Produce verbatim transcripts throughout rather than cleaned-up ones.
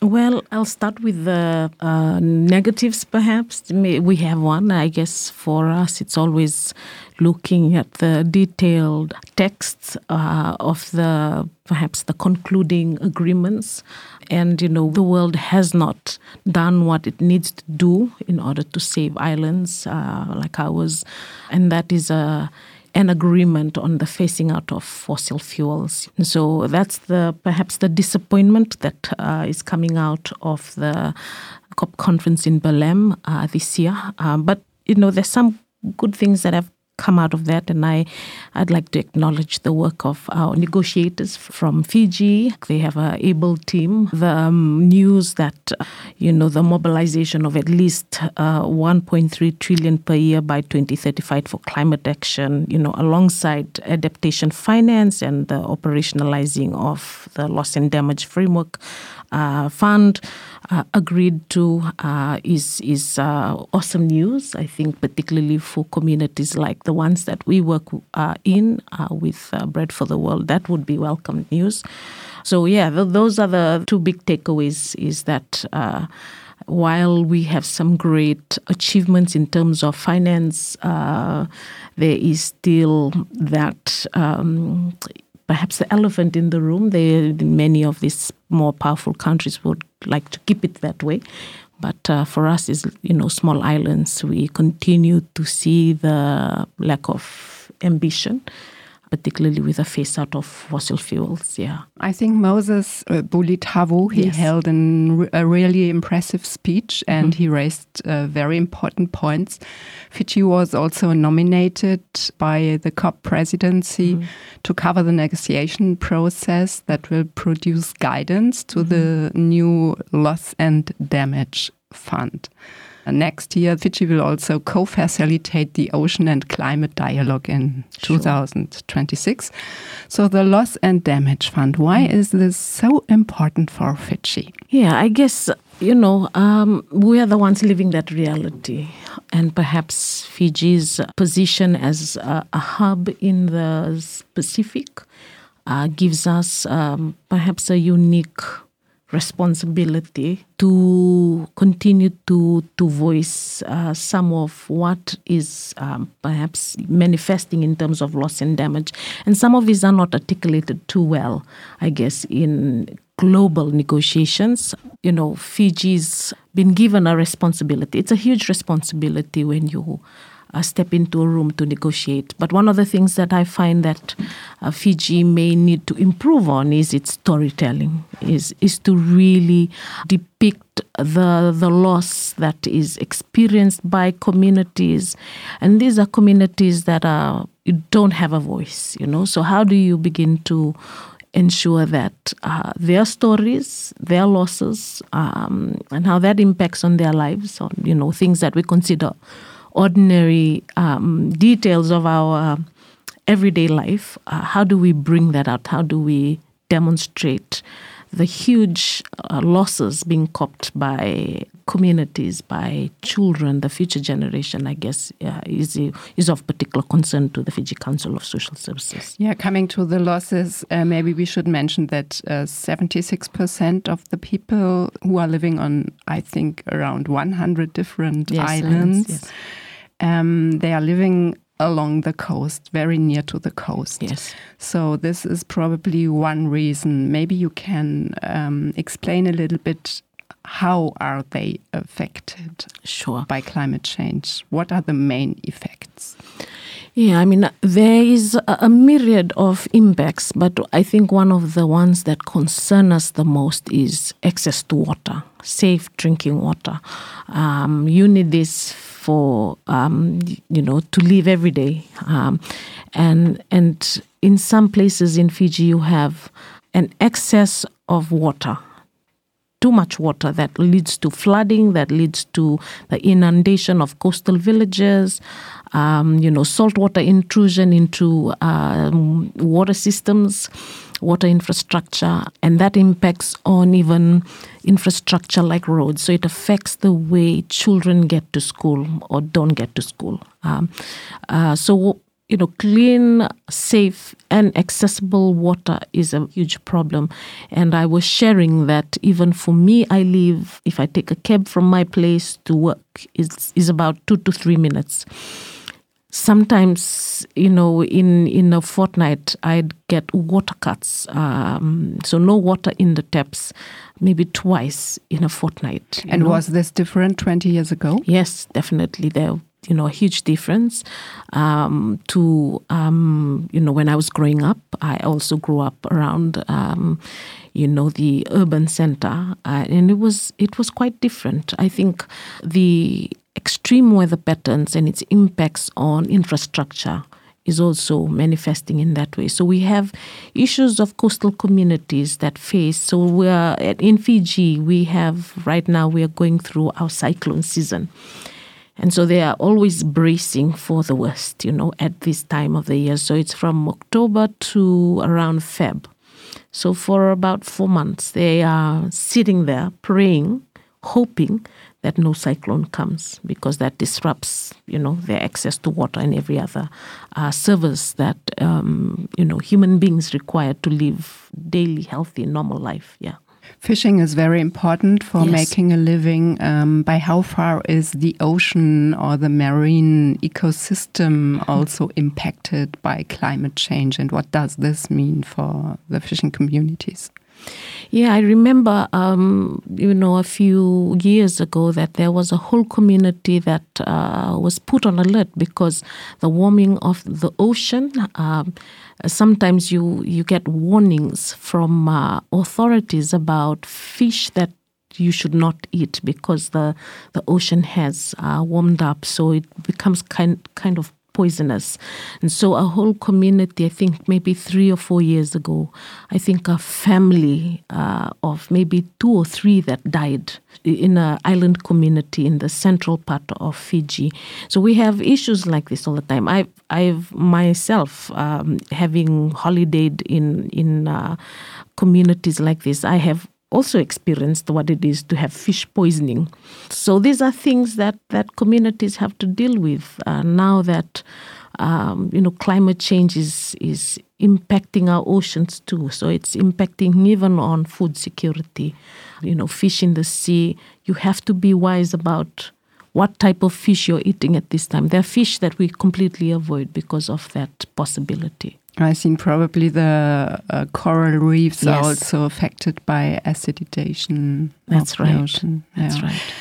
Well, I'll start with the uh, negatives, perhaps. We have one. I guess for us, it's always looking at the detailed texts uh, of the, perhaps the concluding agreements. And, you know, the world has not done what it needs to do in order to save islands uh, like ours. And that is a an agreement on the phasing out of fossil fuels. So that's the perhaps the disappointment that uh, is coming out of the COP conference in Belém uh, this year. Uh, but, you know, there's some good things that have come out of that, and I, I'd like to acknowledge the work of our negotiators from Fiji. They have an able team. The um, news that, you know, the mobilization of at least uh, one point three trillion per year by twenty thirty-five for climate action, you know, alongside adaptation finance and the operationalizing of the loss and damage framework uh, fund uh, agreed to uh, is is uh, awesome news. I think particularly for communities like the ones that we work uh, in uh, with uh, Bread for the World, that would be welcome news. So yeah, th- those are the two big takeaways, is that uh, while we have some great achievements in terms of finance, uh, there is still that um, perhaps the elephant in the room. They, many of these more powerful countries would like to keep it that way. But uh, for us, as you know, small islands, we continue to see the lack of ambition, particularly with the phase out of fossil fuels. Yeah, I think Moses uh, Bulitavo, he yes. held an, a really impressive speech, and mm-hmm. he raised uh, very important points. Fiji was also nominated by the COP presidency mm-hmm. to cover the negotiation process that will produce guidance to mm-hmm. the new loss and damage fund. Next year, Fiji will also co-facilitate the Ocean and Climate Dialogue in sure. two thousand twenty-six. So the Loss and Damage Fund, why is this so important for Fiji? Yeah, I guess, you know, um, we are the ones living that reality. And perhaps Fiji's position as a, a hub in the Pacific uh, gives us um, perhaps a unique responsibility to continue to to voice uh, some of what is um, perhaps manifesting in terms of loss and damage. And some of these are not articulated too well, I guess, in global negotiations. You know, Fiji's been given a responsibility. It's a huge responsibility when you Uh, step into a room to negotiate. But one of the things that I find that uh, Fiji may need to improve on is its storytelling, is is to really depict the the loss that is experienced by communities. And these are communities that are don't have a voice, you know. So how do you begin to ensure that uh, their stories, their losses, um, and how that impacts on their lives, on, you know, things that we consider ordinary um, details of our uh, everyday life, uh, how do we bring that out? How do we demonstrate the huge uh, losses being copped by communities, by children, the future generation, I guess, uh, is is of particular concern to the Fiji Council of Social Services. Yeah, coming to the losses, uh, maybe we should mention that uh, seventy-six percent of the people who are living on, I think, around one hundred different yes, islands, yes. Um, they are living along the coast, very near to the coast. Yes. So this is probably one reason. Maybe you can um, explain a little bit, how are they affected sure. by climate change? What are the main effects? Yeah, I mean, there is a myriad of impacts, but I think one of the ones that concern us the most is access to water, safe drinking water. Um, you need this for, um, you know, to live every day. Um, and and in some places in Fiji, you have an excess of water, too much water that leads to flooding, that leads to the inundation of coastal villages, um, you know, saltwater intrusion into um, water systems, water infrastructure, and that impacts on even infrastructure like roads. So it affects the way children get to school or don't get to school. Um, uh, so you know, clean, safe, and accessible water is a huge problem. And I was sharing that even for me, I live, if I take a cab from my place to work, is is about two to three minutes. Sometimes, you know, in, in a fortnight, I'd get water cuts. Um, so no water in the taps, maybe twice in a fortnight. And know? Was this different twenty years ago? Yes, definitely. There, you know, a huge difference um, to, um, you know, when I was growing up. I also grew up around, um, you know, the urban center. Uh, and it was, it was quite different. I think the extreme weather patterns and its impacts on infrastructure is also manifesting in that way. So we have issues of coastal communities that face. So we're in Fiji, we have right now, we are going through our cyclone season. And so they are always bracing for the worst, you know, at this time of the year. So it's from October to around Feb. So for about four months, they are sitting there praying, hoping that no cyclone comes, because that disrupts, you know, their access to water and every other uh, service that, um, you know, human beings require to live daily, healthy, normal life. Yeah. Fishing is very important for Yes. making a living. Um, by how far is the ocean or the marine ecosystem also impacted by climate change, and what does this mean for the fishing communities? Yeah, I remember, um, you know, a few years ago that there was a whole community that uh, was put on alert because the warming of the ocean, um, sometimes you, you get warnings from uh, authorities about fish that you should not eat because the, the ocean has uh, warmed up, so it becomes kind, kind of poisonous. And so a whole community, I think maybe three or four years ago, I think a family uh, of maybe two or three that died in an island community in the central part of Fiji. So we have issues like this all the time. I've, I've myself, um, having holidayed in, in uh, communities like this, I have also experienced what it is to have fish poisoning. So these are things that, that communities have to deal with uh, now that um, you know, climate change is, is impacting our oceans too. So it's impacting even on food security. You know, fish in the sea, you have to be wise about what type of fish you're eating at this time. There are fish that we completely avoid because of that possibility. I think probably the uh, coral reefs Yes. are also affected by acidization. That's of the right. ocean. That's Yeah. right.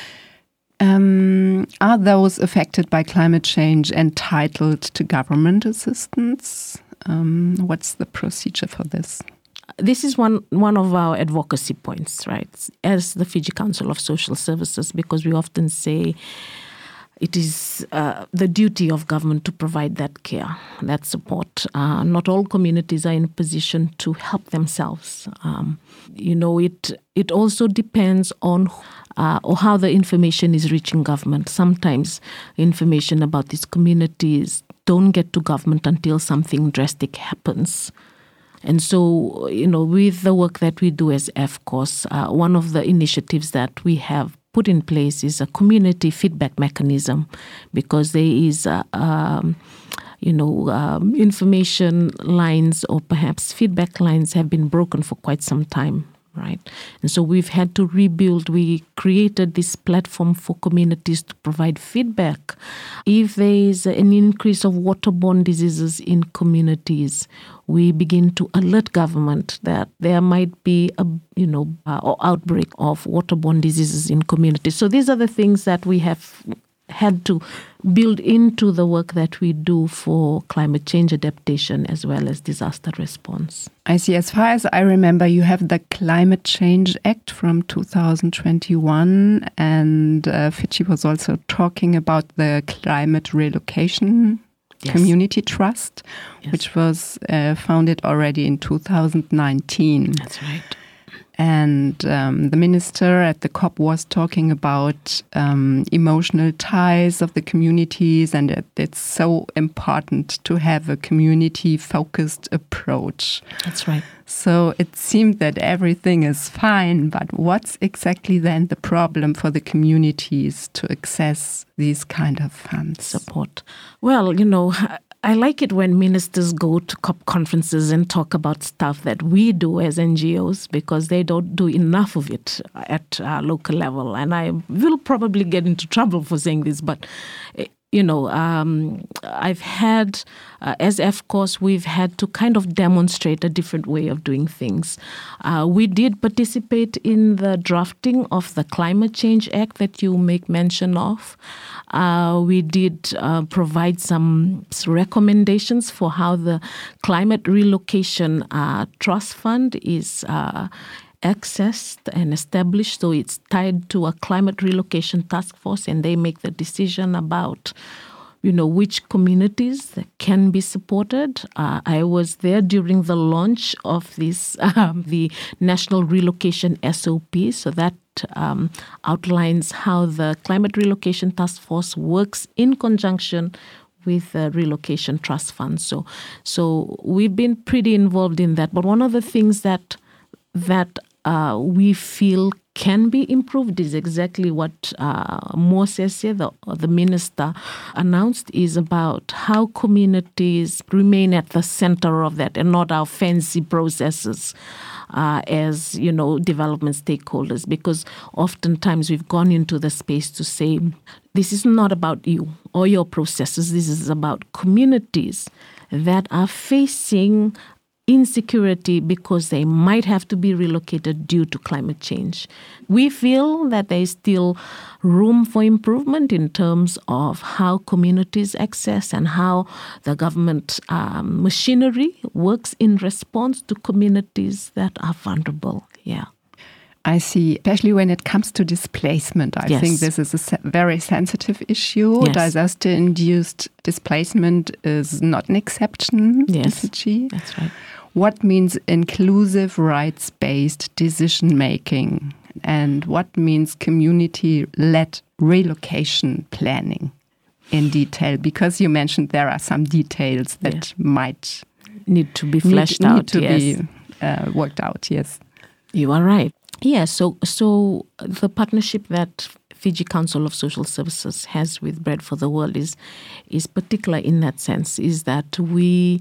Um, are those affected by climate change entitled to government assistance? Um, what's the procedure for this? This is one, one of our advocacy points, right, as the Fiji Council of Social Services, because we often say it is uh, the duty of government to provide that care, that support. Uh, not all communities are in a position to help themselves. Um, you know, it it also depends on uh, or how the information is reaching government. Sometimes information about these communities don't get to government until something drastic happens. And so, you know, with the work that we do as F C O S, uh, one of the initiatives that we have put in place is a community feedback mechanism, because there is, a, um, you know, um, information lines or perhaps feedback lines have been broken for quite some time. Right. And so we've had to rebuild. We created this platform for communities to provide feedback. If there is an increase of waterborne diseases in communities, we begin to alert government that there might be a, you know, uh, or outbreak of waterborne diseases in communities. So these are the things that we have had to build into the work that we do for climate change adaptation as well as disaster response. I see. As far as I remember, you have the Climate Change Act from two thousand twenty-one, and uh, Fiji was also talking about the Climate Relocation Yes. Community Trust, Yes. which was uh, founded already in two thousand nineteen. That's right. And um, the minister at the COP was talking about um, emotional ties of the communities, and that it's so important to have a community-focused approach. That's right. So it seemed that everything is fine, but what's exactly then the problem for the communities to access these kind of funds? Support. Well, you know, I like it when ministers go to COP conferences and talk about stuff that we do as N G Os, because they don't do enough of it at uh, local level. And I will probably get into trouble for saying this, but you know, um, I've had, uh, as F C O S, we've had to kind of demonstrate a different way of doing things. Uh, we did participate in the drafting of the Climate Change Act that you make mention of. Uh, we did uh, provide some recommendations for how the Climate Relocation uh, Trust Fund is uh, accessed and established. So it's tied to a climate relocation task force, and they make the decision about, you know, which communities can be supported. Uh, I was there during the launch of this, um, the National Relocation S O P. So that um, outlines how the Climate Relocation Task Force works in conjunction with the Relocation Trust Fund. So, so we've been pretty involved in that. But one of the things that that uh, we feel can be improved is exactly what uh, Moses, the, the minister, announced, is about how communities remain at the center of that and not our fancy processes uh, as, you know, development stakeholders. Because oftentimes we've gone into the space to say, this is not about you or your processes. This is about communities that are facing insecurity because they might have to be relocated due to climate change. We feel that there is still room for improvement in terms of how communities access and how the government um, machinery works in response to communities that are vulnerable. Yeah. I see, especially when it comes to displacement. I yes. think this is a se- very sensitive issue. Yes. Disaster-induced displacement is not an exception yes. in Fiji. That's right. What means inclusive rights-based decision-making? And what means community-led relocation planning in detail? Because you mentioned there are some details that yes. might need to be fleshed need, out, need to yes. be uh, worked out, yes. You are right. Yeah, so so the partnership that Fiji Council of Social Services has with Bread for the World is is particular in that sense, is that we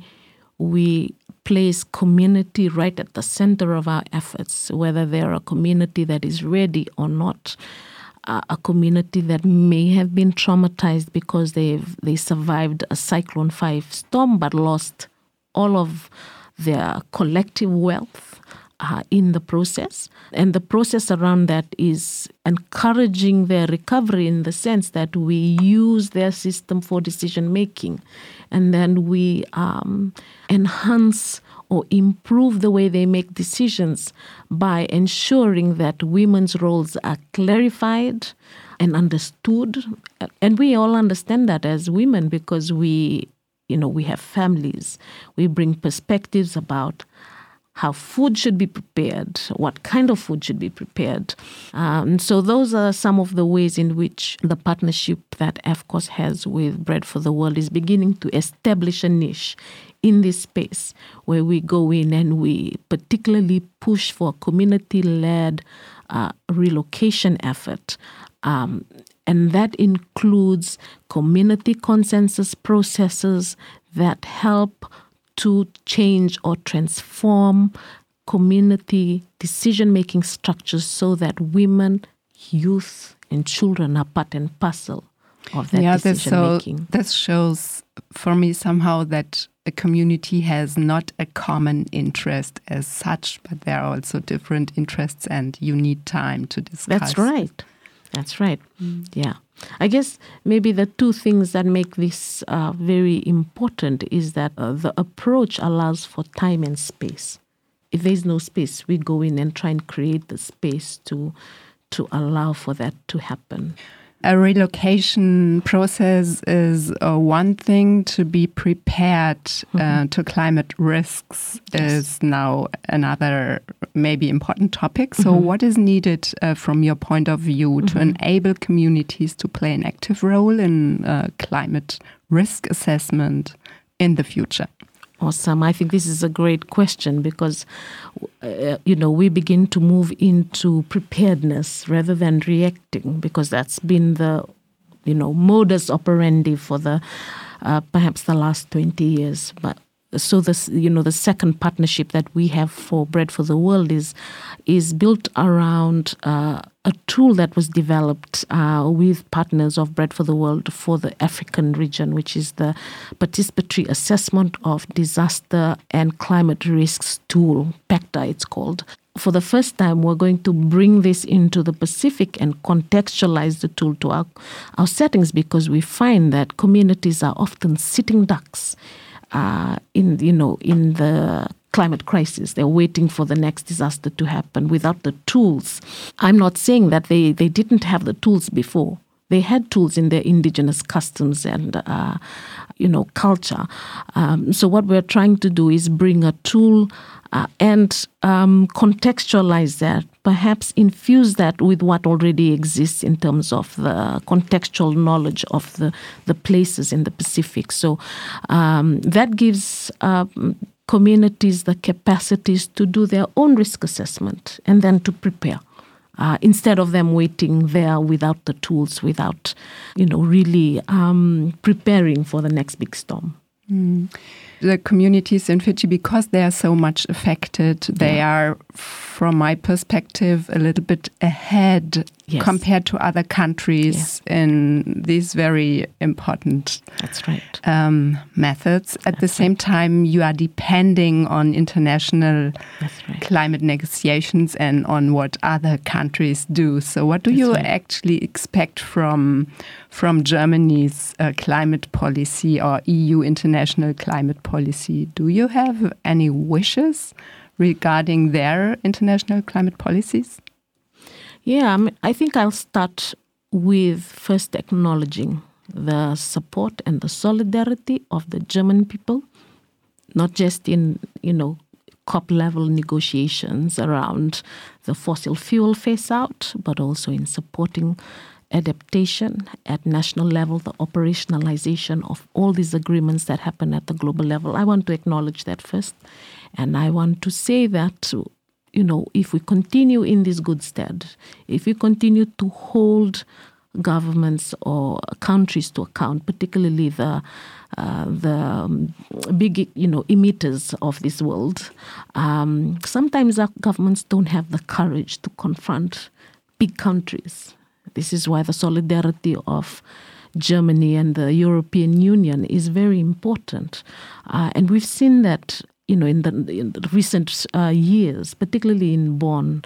we place community right at the center of our efforts, whether they're a community that is ready or not, uh, a community that may have been traumatized because they've they survived a Cyclone five storm but lost all of their collective wealth Uh, in the process. And the process around that is encouraging their recovery in the sense that we use their system for decision making, and then we um, enhance or improve the way they make decisions by ensuring that women's roles are clarified and understood. And we all understand that as women because we, you know, we have families. We bring perspectives about how food should be prepared, what kind of food should be prepared. Um, so those are some of the ways in which the partnership that F C O S has with Bread for the World is beginning to establish a niche in this space where we go in and we particularly push for community-led uh, relocation effort. Um, and that includes community consensus processes that help to change or transform community decision-making structures so that women, youth, and children are part and parcel of that yeah, decision-making. So this shows for me somehow that a community has not a common interest as such, but there are also different interests and you need time to discuss. That's right. That's right. Mm. Yeah. I guess maybe the two things that make this uh, very important is that uh, the approach allows for time and space. If there's no space, we go in and try and create the space to to allow for that to happen. A relocation process is uh, one thing. To be prepared uh, mm-hmm. to climate risks yes. is now another maybe important topic. So mm-hmm. what is needed uh, from your point of view mm-hmm. to enable communities to play an active role in uh, climate risk assessment in the future? Awesome. I think this is a great question because, uh, you know, we begin to move into preparedness rather than reacting because that's been the, you know, modus operandi for the uh, perhaps the last twenty years. But so this, you know, the second partnership that we have for Bread for the World is is built around uh, a tool that was developed uh, with partners of Bread for the World for the African region, which is the Participatory Assessment of Disaster and Climate Risks Tool, PACTA it's called. For the first time, we're going to bring this into the Pacific and contextualize the tool to our, our settings, because we find that communities are often sitting ducks uh, in, you know, in the climate crisis. They're waiting for the next disaster to happen without the tools. I'm not saying that they, they didn't have the tools before. They had tools in their indigenous customs and, uh, you know, culture. Um, so what we're trying to do is bring a tool uh, and um, contextualize that, perhaps infuse that with what already exists in terms of the contextual knowledge of the, the places in the Pacific. So um, that gives um, communities the capacities to do their own risk assessment and then to prepare. Uh, instead of them waiting there without the tools, without, you know, really um, preparing for the next big storm. Mm. The communities in Fiji, because they are so much affected, they yeah. are, from my perspective, a little bit ahead yes. compared to other countries yeah. in these very important That's right. um, methods. At That's the same right. time, you are depending on international right. climate negotiations and on what other countries do. So what do That's you right. actually expect from from Germany's uh, climate policy or E U international climate policy? Do you have any wishes regarding their international climate policies? Yeah, I mean, I think I'll start with first acknowledging the support and the solidarity of the German people, not just in, you know, COP level negotiations around the fossil fuel phase out, but also in supporting adaptation at national level, the operationalization of all these agreements that happen at the global level. I want to acknowledge that first. And I want to say that, you know, if we continue in this good stead, if we continue to hold governments or countries to account, particularly the uh, the um, big, you know, emitters of this world, um, sometimes our governments don't have the courage to confront big countries. This is why the solidarity of Germany and the European Union is very important. Uh, and we've seen that, you know, in the, in the recent uh, years, particularly in Bonn,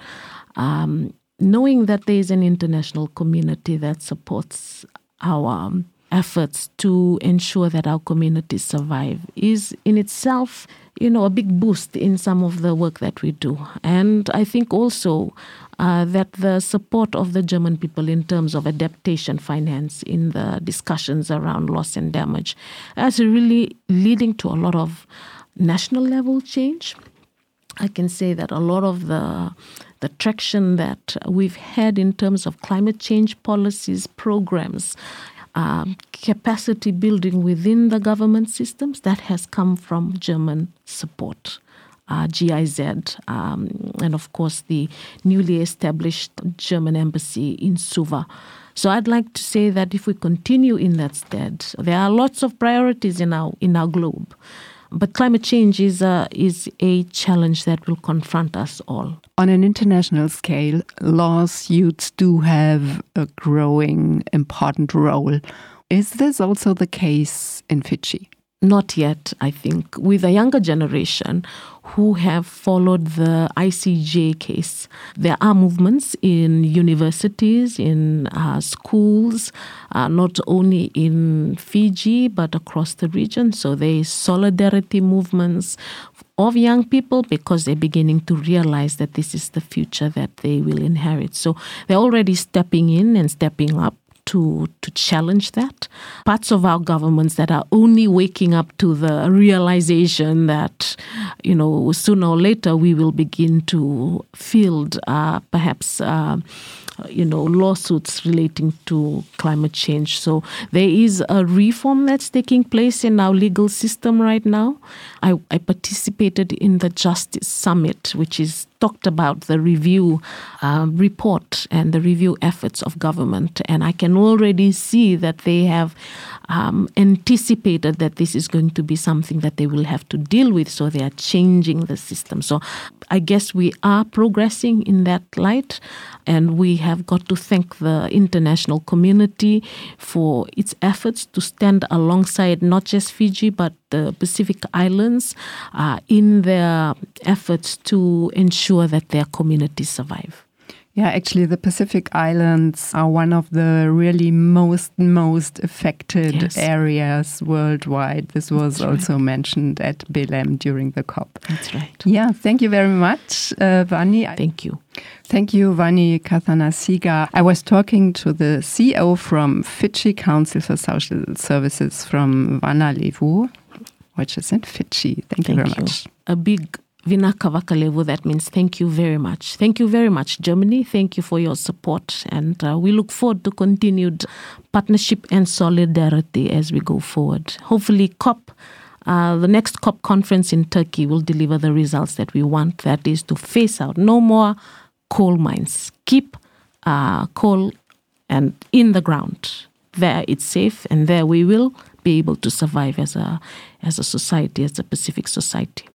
um, knowing that there is an international community that supports our um, efforts to ensure that our communities survive is in itself, you know, a big boost in some of the work that we do. And I think also uh, that the support of the German people in terms of adaptation finance in the discussions around loss and damage is really leading to a lot of national level change. I can say that a lot of the the traction that we've had in terms of climate change policies, programs, um, capacity building within the government systems, that has come from German support. Uh, G I Z, um, and of course the newly established German embassy in Suva. So I'd like to say that if we continue in that stead, there are lots of priorities in our in our globe. But climate change is a, is a challenge that will confront us all. On an international scale, lawsuits do have a growing important role. Is this also the case in Fiji? Not yet, I think. With a younger generation who have followed the I C J case, there are movements in universities, in uh, schools, uh, not only in Fiji, but across the region. So there is solidarity movements of young people because they're beginning to realize that this is the future that they will inherit. So they're already stepping in and stepping up to to challenge that. Parts of our governments that are only waking up to the realization that, you know, sooner or later we will begin to field uh, perhaps uh, uh, you know, lawsuits relating to climate change. So there is a reform that's taking place in our legal system right now. I, I participated in the Justice Summit, which is talked about the review uh, report and the review efforts of government. And I can already see that they have um, anticipated that this is going to be something that they will have to deal with. So they are changing the system. So I guess we are progressing in that light. And we have got to thank the international community for its efforts to stand alongside not just Fiji, but the Pacific Islands uh, in their efforts to ensure that their communities survive. Yeah, actually, the Pacific Islands are one of the really most, most affected yes. areas worldwide. This was That's also right. mentioned at Belém during the COP. That's right. Yeah, thank you very much, uh, Vani. Thank you. Thank you, Vani Kathanasiga. I was talking to the C E O from Fiji Council for Social Services from Vanalevu, which is in Fiji. Thank, thank you very you. much. A big Vinaka Vakalevu, that means thank you very much. Thank you very much, Germany. Thank you for your support. And uh, we look forward to continued partnership and solidarity as we go forward. Hopefully, COP, uh, the next COP conference in Turkey will deliver the results that we want. That is to phase out no more coal mines. Keep uh, coal and in the ground. There it's safe, and there we will be able to survive as a as a society, as a Pacific society.